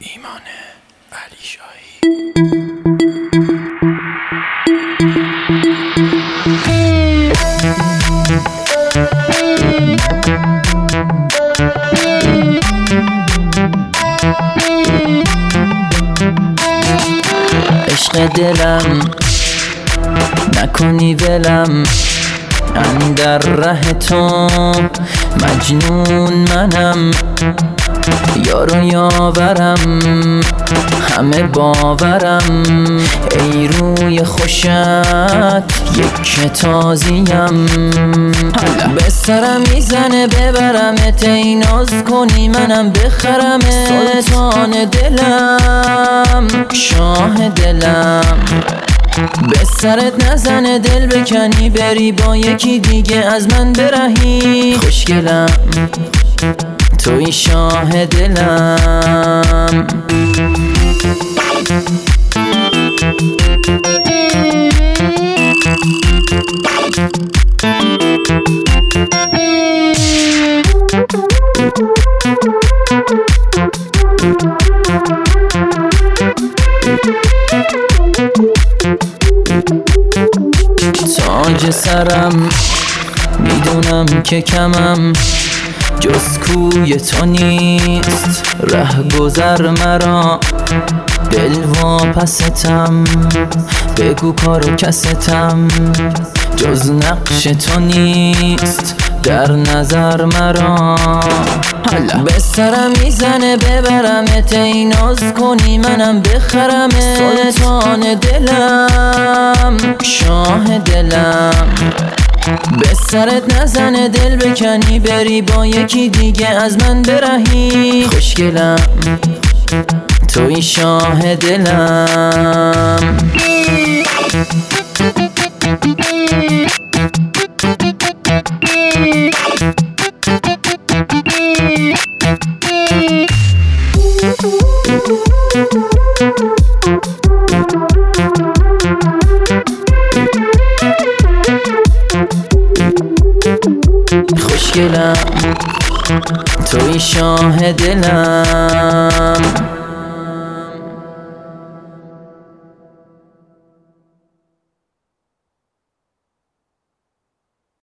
ایمان علیشاهی. عشق دلم نکنی ولم، اندر ره تو مجنون منم. یارو یاورم همه باورم، ای روی خوشت یک تازیم. به سرم میزنه ببرمت، ای ناز کنی منم بخرمت. سلطان دلم شاه دلم، به سرت نزنه دل بکنی بری با یکی دیگه از من برهی. خوشگلم توی شاه دلم. تاج سرم میدونم که کمم، جز کوی تو نیست ره گذر مرا. دل واپستم بگو کار کستم، جز نقش تو نیست در نظر مرا. به سرم میزنه ببرمت، ای ناز کنی منم بخرمت. سلطان دلم شاه دلم، به سرت نزنه دل بکنی بری با یکی دیگه از من برهی. خوشگلم توی شاه دلم. خوشگلم توی شاه دلم.